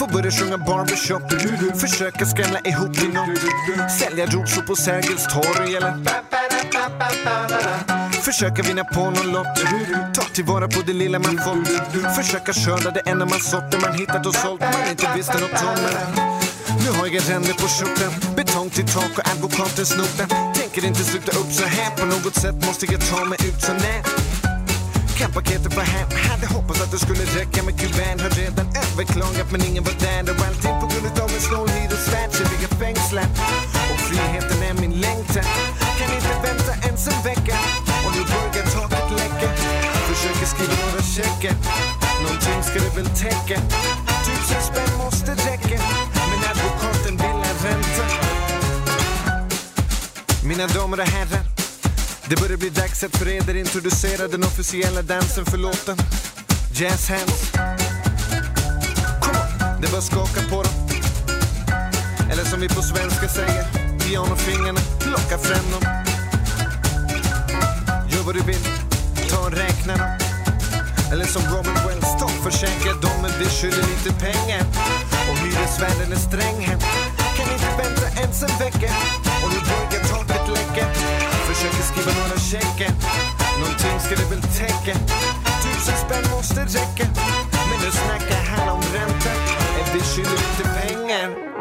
Jag börjar sjunga barbershop. Försöka skrämla ihop till någon. Sälja rosor på Sergels torg eller försöka vinna på någon lott. Ta tillvara på det lilla man fått. Försöka skörda det enda man sått. Det man hittat och sålt man inte visste något om. Nu har jag ränder på skjorten. Betong till tak och advokaten snoten. Tänker inte sluta upp så här. På något sätt måste jag ta mig ut så när. Kan paketet vara hem. Hade hoppats att det skulle räcka med kuban. Har redan överklagat men ingen var där. Och allting på grund av en snål hyresvärd. Så ligger fängslat. Och friheten är min längtan. Kan inte vänta ens en vecka. Och nu börjar taket läcka. Försöker skriva några checkar. Någonting ska det väl täcka. 1000 spänn måste räcka. Men advokaten vill ha ränta. Mina damer och herrar, det börjar bli dags att för er introducera den officiella dansen för låten Jazz Hands. Kom on, det bara skaka på dem. Eller som vi på svenska säger, pianofingrarna, plocka fram dem. Gör vad du vill, ta och räkna dem. Eller som Robert Wells, ta och försäkra dem. Men vi skyller lite pengar. Och hyresvärden är sträng här. Kan inte vänta ens en vecka. Och nu börjar taket läcka. Försöker skriva några checkar. Någonting ska det väl täcka. 1000 spänn måste räcka. Men nu snackar han om ränta. Vi skyller lite pengar.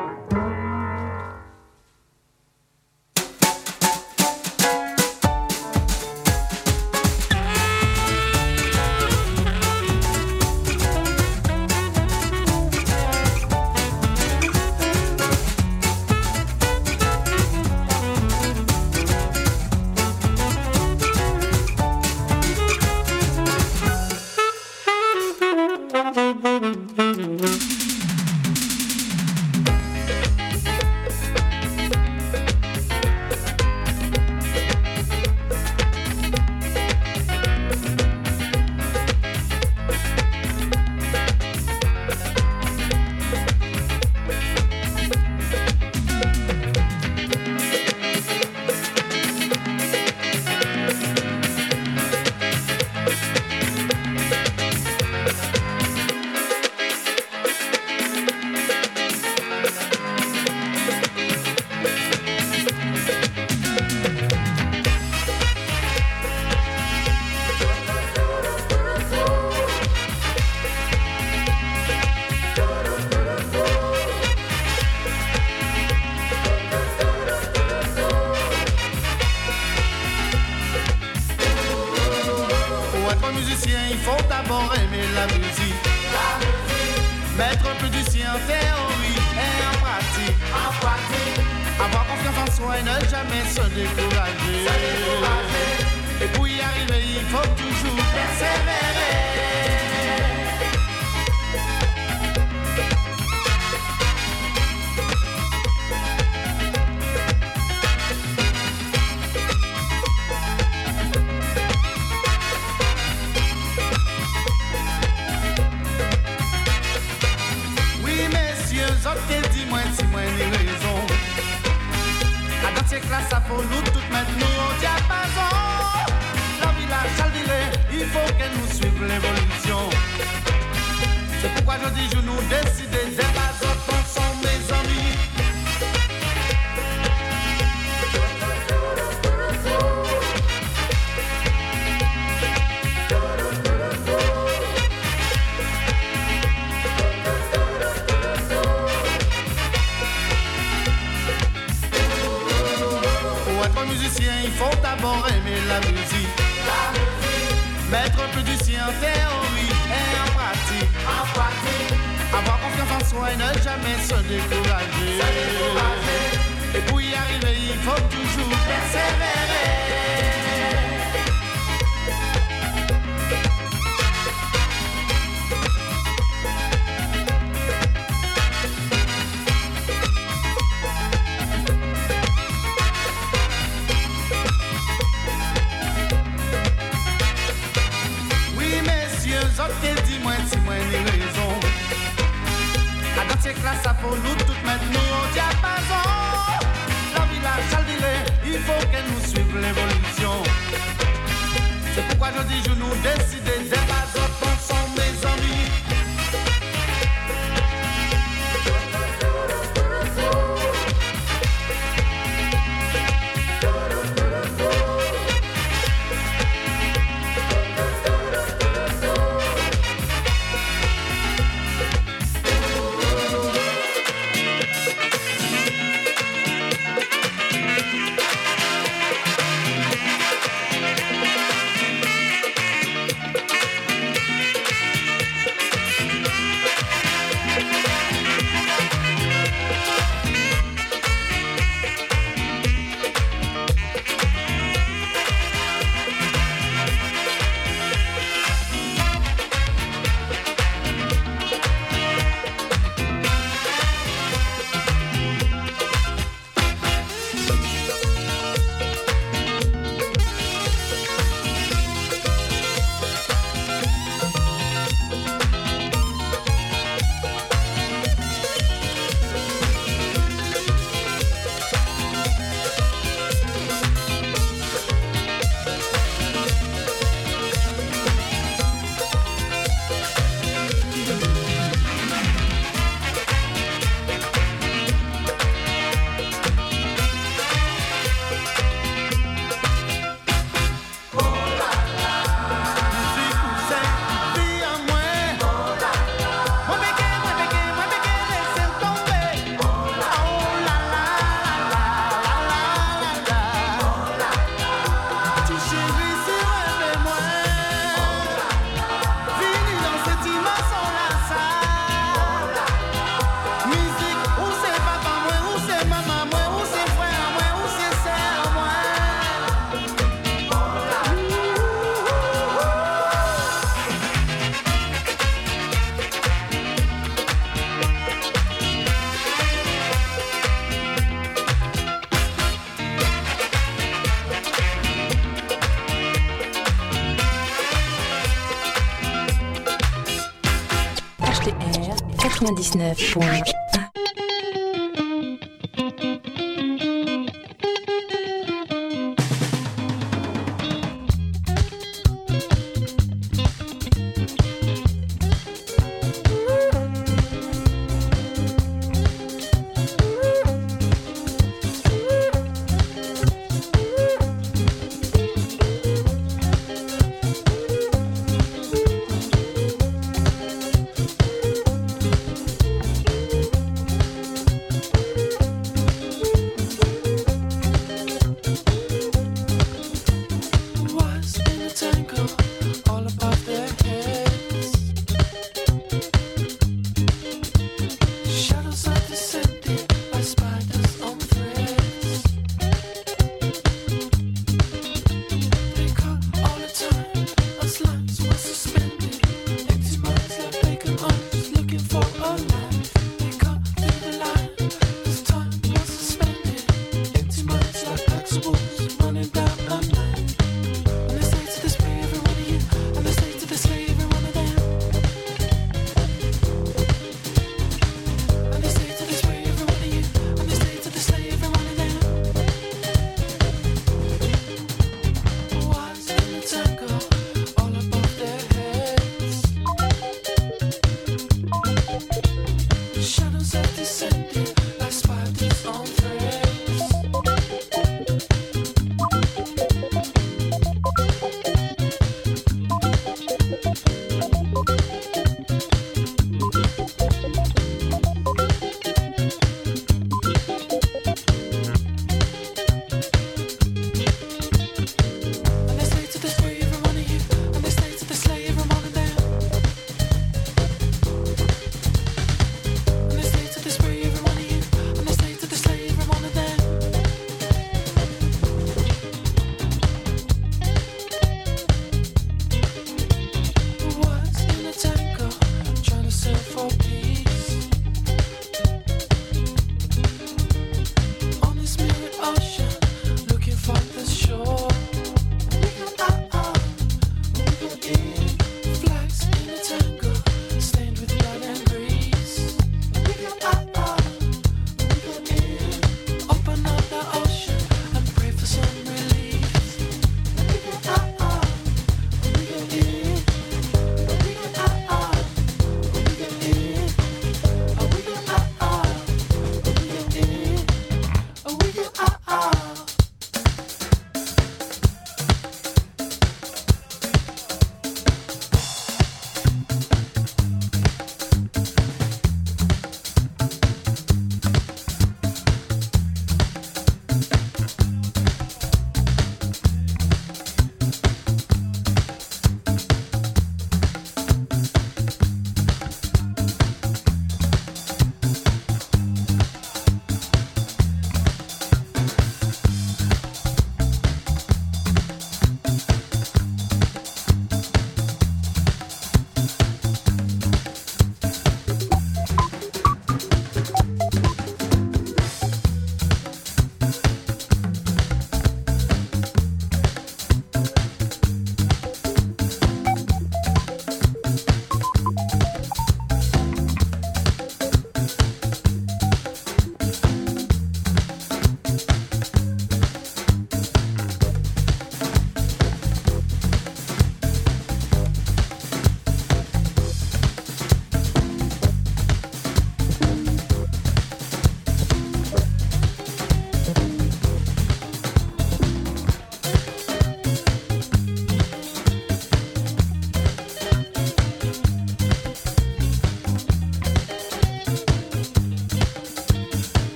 99.1.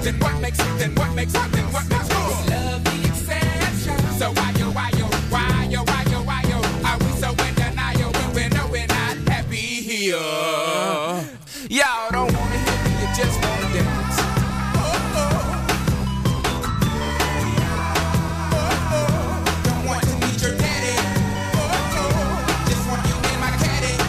then what makes cool? Love the exception. So why yo, are we so in denial when we know we're not happy here? Y'all don't wanna hear me, you just wanna dance. Don't want to meet your daddy. Just want you in my caddy.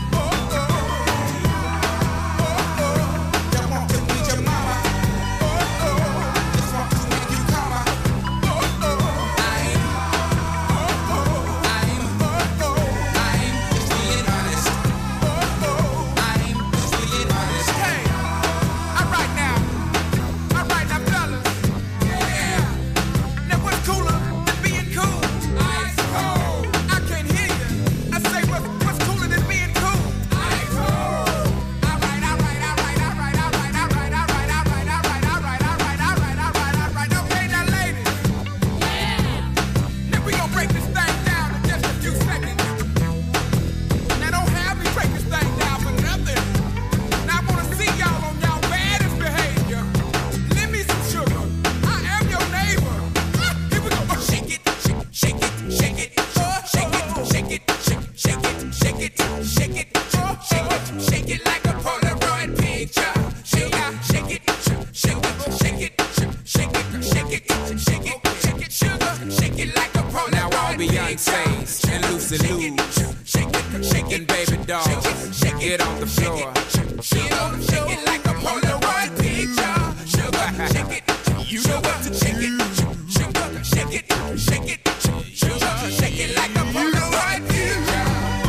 Don't want to meet your mama. Just want to make you come. I'm just being honest. I'm just being honest. Hey, all right now, fellas. Yeah. Now what's cooler than being cool? Ice cold. I can't hear you. I say what's cooler than being cool? Ice cold. All right. Okay, now ladies. Yeah. Now we gon' break this thing down in just a few seconds. Now don't have me break this thing down for nothing. Now I wanna see y'all on y'all baddest behavior. Lend me some sugar. I am your neighbor. Here we go. Shake it, shake it, shake it, shake it, shake it, shake it, shake it, shake it, shake it, shake it like a Polaroid picture. Shake it, shake it, shake it, shake it, shake it, shake it, shake it, shake it, sugar. Shake it like a Polaroid picture. Now all Beyonce's and Lucy Lou's shaking baby dolls. Get on the floor. Shake it like a Polaroid picture. Sugar, shake it. You know what to shake it. Sugar, shake it, shake it. Sugar, shake it like a Polaroid picture.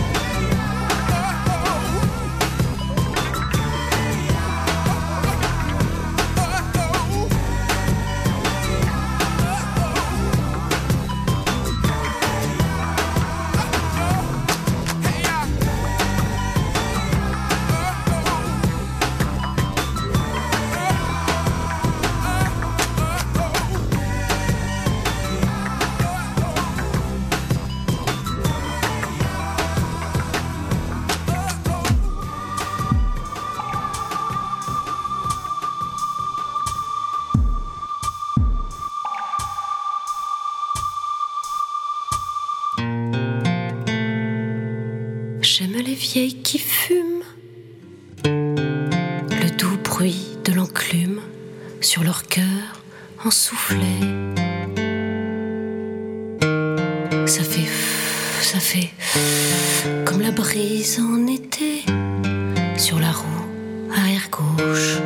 J'aime les vieilles qui fument, le doux bruit de l'enclume sur leur cœur ensoufflé. Ça fait comme la brise en été sur la roue arrière gauche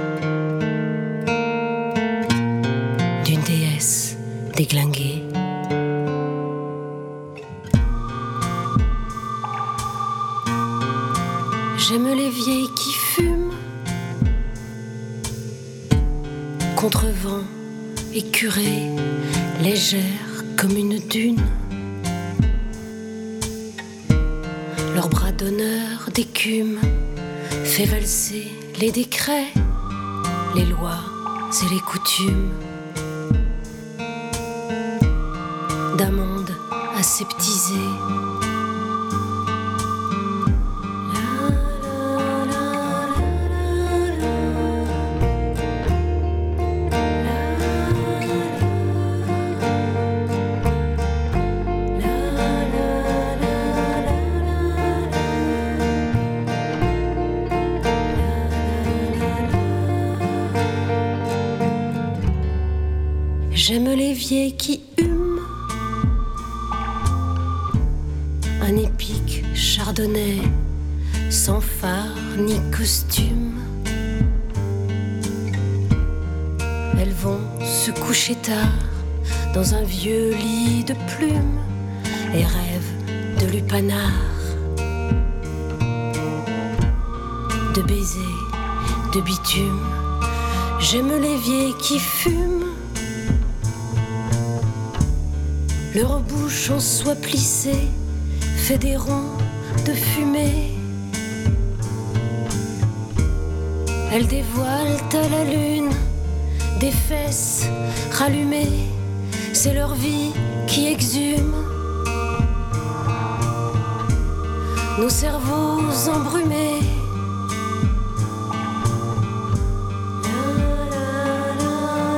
d'une déesse déglinguée. J'aime les vieilles qui fument, contre vent écurée, légère comme une dune. Leur bras d'honneur d'écume fait valser les décrets, les lois et les coutumes d'un monde aseptisé. J'aime les vieilles qui hument, un épique chardonnay, sans phare ni costume. Elles vont se coucher tard dans un vieux lit de plumes et rêvent de lupanar, de baisers, de bitume. J'aime les vieilles qui fument, leur bouche en soie plissée fait des ronds de fumée. Elles dévoilent à la lune des fesses rallumées. C'est leur vie qui exhume nos cerveaux embrumés.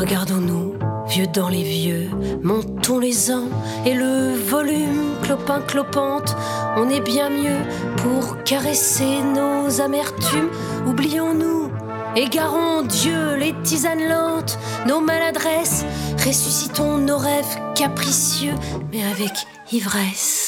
Regardons-nous, vieux dans les vieux, montons les uns et le volume, clopin clopante, on est bien mieux pour caresser nos amertumes. Oublions-nous, égarons Dieu les tisanes lentes, nos maladresses, ressuscitons nos rêves capricieux, mais avec ivresse.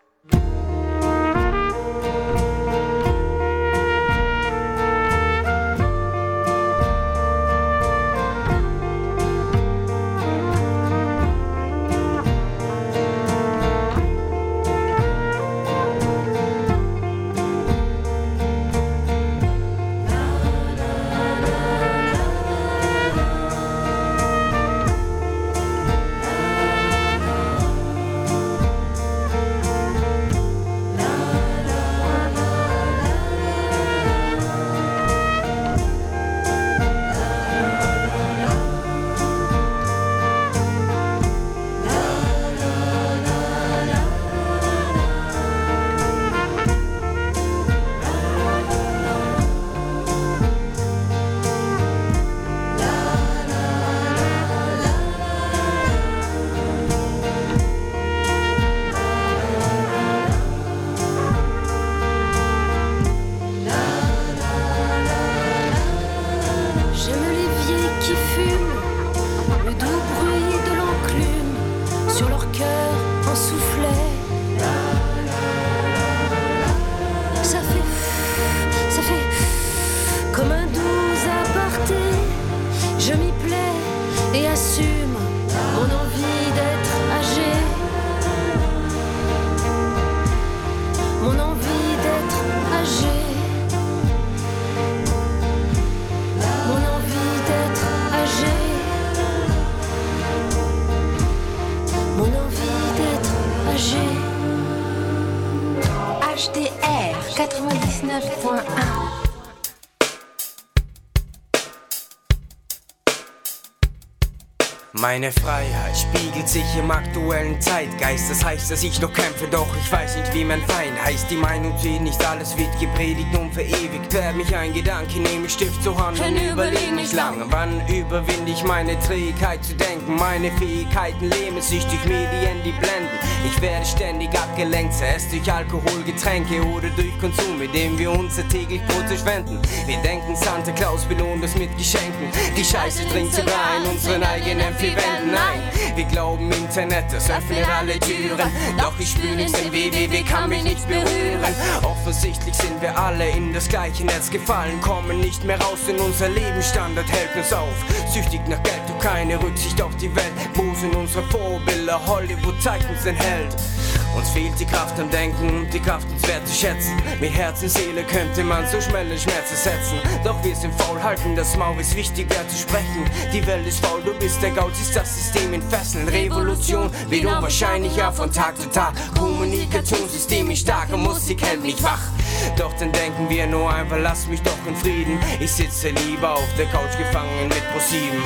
HDR 99.1. Meine Freiheit spiegelt sich im aktuellen Zeitgeist. Das heißt, dass ich noch kämpfe, doch ich weiß nicht, wie mein Feind heißt. Die Meinung zählt nicht, alles wird gepredigt und verewigt. Fährt mich ein Gedanke, nehme Stift zur Hand und überleg nicht lange. Wann überwinde ich meine Trägheit zu denken? Meine Fähigkeiten lähmen sich durch Medien, die blenden. Ich werde ständig abgelenkt, zuerst durch Alkohol, Getränke oder durch Konsum, mit dem wir unser täglich Brot verschwenden. Wir denken, Santa Claus belohnt uns mit Geschenken. Die Scheiße dringt sogar in unseren eigenen vier Wänden. Nein, wir glauben Internet, das öffnet alle Türen. Doch ich spüre nichts, denn www kann mich nicht berühren. Offensichtlich sind wir alle in das gleiche Netz gefallen, kommen nicht mehr raus, denn unser Lebensstandard hält uns auf. Süchtig nach Geld, doch keine Rücksicht auf die Welt. Wo sind unsere Vorbilder? Hollywood zeigt uns den Held. Uns fehlt die Kraft am Denken und die Kraft uns wertzuschätzen. Mit Herz und Seele könnte man so schnell Schmerz ersetzen. Doch wir sind faul, halten das Maul, ist wichtiger zu sprechen. Die Welt ist faul, du bist der Gaul, siehst das System in Fesseln. Revolution wird unwahrscheinlicher von Tag zu Tag. Kommunikationssystem ist stark und Musik hält mich wach. Doch dann denken wir nur einfach, lass mich doch in Frieden. Ich sitze lieber auf der Couch gefangen mit ProSieben.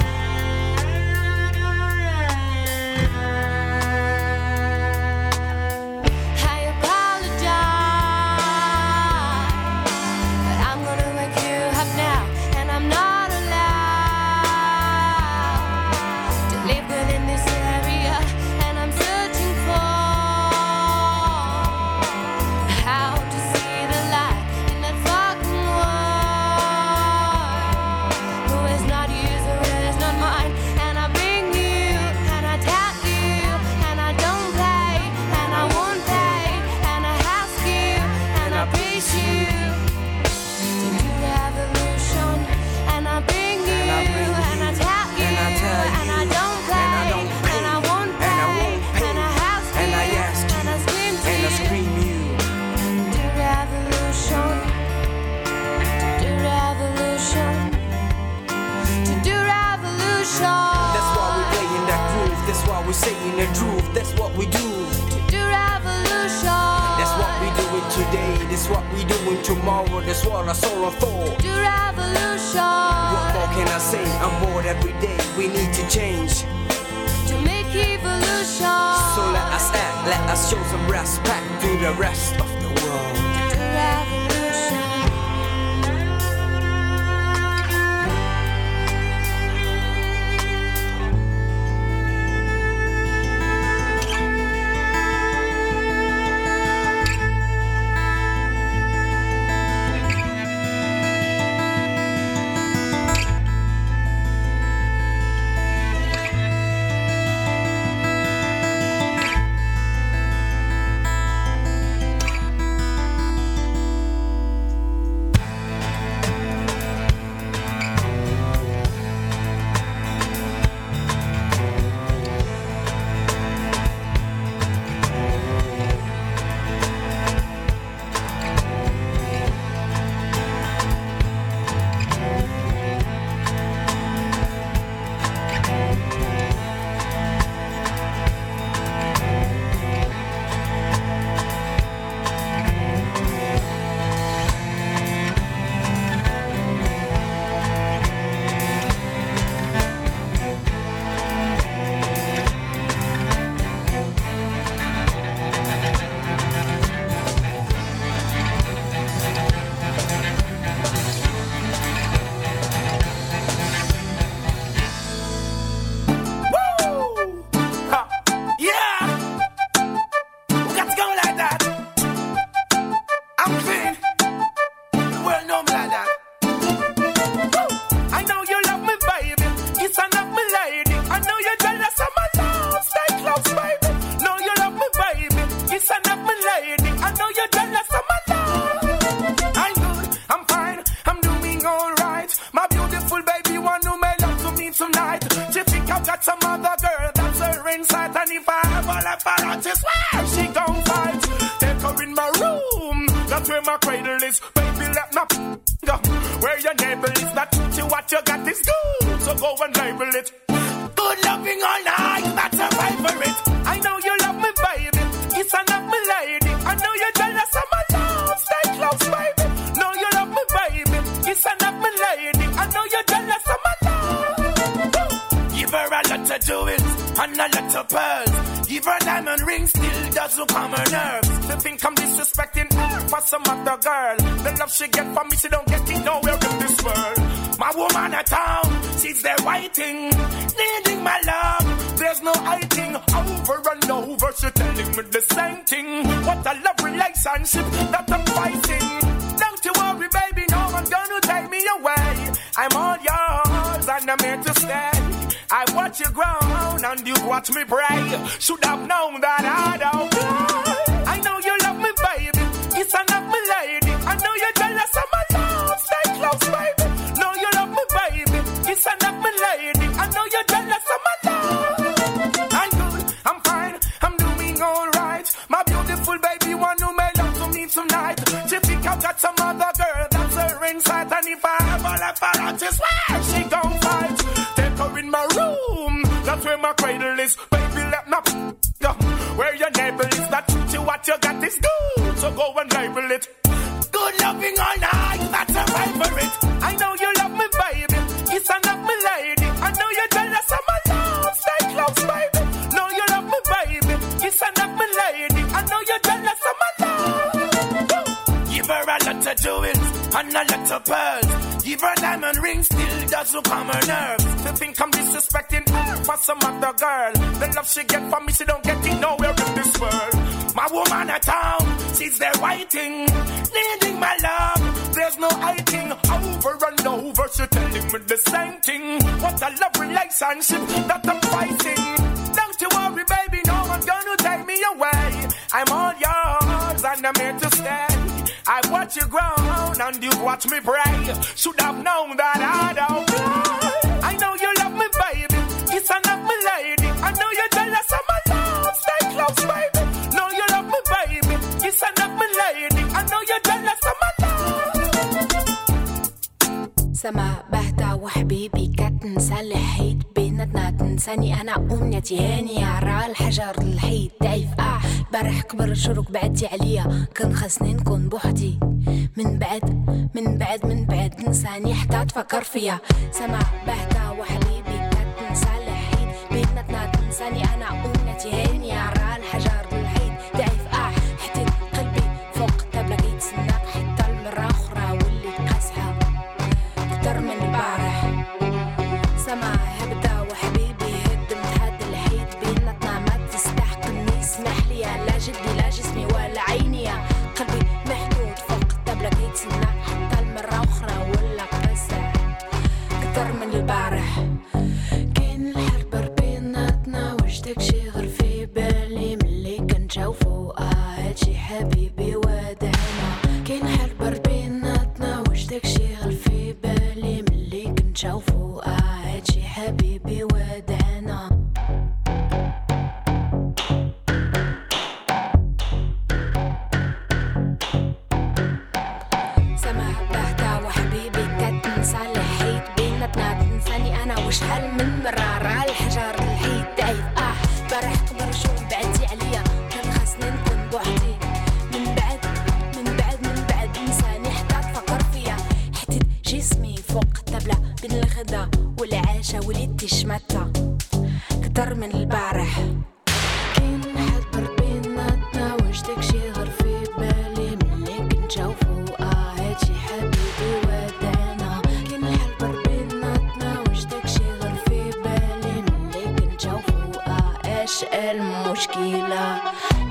Saying the truth, that's what we do. To do revolution. That's what we doing today, that's what we doing tomorrow, that's what I saw for. To do revolution. What more can I say? I'm bored every day, we need to change. To make evolution. So let us act, let us show some respect to the rest of the world. To do revolution. left her out, is where she gon' fight. Take her in my room, that's where my cradle is. Baby, let me go. Where your neighbor is, that teach you what you got is good. So go and label it. Good loving all night, that's a favorite. I know you love me, baby. It's enough, my lady. I know you're jealous of my love. Stay close, baby. Know you love me, baby. It's enough, my lady. I know you're jealous of my love. Give her a lot to do it, and a lot of pearls. Give her diamond ring, still doesn't calm her nerves. To think I'm disrespecting her for some other girl. The love she get from me, she don't get it nowhere in this world. My woman at town, she's there waiting, needing my love. There's no hiding, over and over, she telling me the same thing. What a love relationship that I'm fighting. Don't you worry, baby, no one's gonna take me away. I'm all yours and I'm here to stay. I watch you grow and you watch me pray. Should have known that I don't lie. I know you love me, baby. It's enough, my lady. I know you're jealous of my love. Stay close, baby. Know you love me, baby. It's enough, my lady. I know you're jealous of my love. I'm good, I'm fine, I'm doing alright. My beautiful baby, one who made love to me tonight. She think I've got some other girl that's her inside. And if I ever left her out, just where she gon' fight. Take her in my room, that's where my cradle is. Baby, let me go. Where your neighbor is, that teach you what you got is good. So go and label it. Good loving all night, that's a favorite. I know you love me, baby. It's enough, my lady. I know you're jealous of my love. Stay close, baby. Know you love me, baby. It's enough, my lady. I know you're jealous of my love. Give her a lot to do it, and a lot of pearls. Give her diamond ring, still doesn't calm her nerves. To think I'm disrespecting her for some other girl. The love she get from me, she don't get it nowhere in this world. My woman at town, she's there waiting, needing my love. There's no hiding, over and over, she telling me the same thing. What a love relationship that I'm fighting. Don't you worry, baby, no one's gonna take me away. I'm all yours and I'm here to stay. I watch you grow and you watch me pray. Should have known that I don't lie. I know you love me, baby. It's enough, my lady. I know you're jealous of my love. Stay close, baby. Know you love me, baby. It's enough, my lady. I know you're jealous of my love. سما بهتا وحبيبي كتنسى الحيط بيناتنا تنساني انا امنيتي هاني على الحجر الحيط ضعيف برح كبر شروك بعدتي عليا كان خاصني نكون بوحدي من بعد نساني حتى تفكر فيا سما بهتا وحبيبي كتنسى الحيط بيناتنا تنساني انا امنيتي هاني على الحجر الحيط ضعيف حتى قلبي فوق الطابلة كيتسناك حتى المرة اخرى واللي قاسحة أكتر من البارح سما هبدا وحبيبي هدمت هاد الحيط بيناتنا ما تستحقني اسمح لي لا جدي لا جسمي ولا عيني قلبي محدود فوق الطابلة كيتسنى حتى المرة أخرى ولا قاسح أكتر من البارح كاين الحرب بيناتنا واش داكشي غير في بالي ملي كنشوفو هادشي حبيبي ودعنا كاين حرب بيناتنا واش داكشي غير في بالي ملي كنشوفو هادشي حبيبي ودعنا سما بهتا وحبيبي كتنسى الحيط بيناتنا تنساني انا وشحال من مرة راه الحجر الحيط ضعيف برح كبر شو بعدتي عليا كان خاصني نكون بوحدي من بعد نساني حتى تفكر فيا حتى جسمي فوق الطابلة بين الغدا والعشاء وليت شمتة كتر من البارح كاين حد بيناتنا واش داكشي غير في بالي ملي كنشوفو هادشي حبيبي ودعنا كاين حد بيناتنا واش داكشي غير في بالي ملي كنشوفو اش المشكلة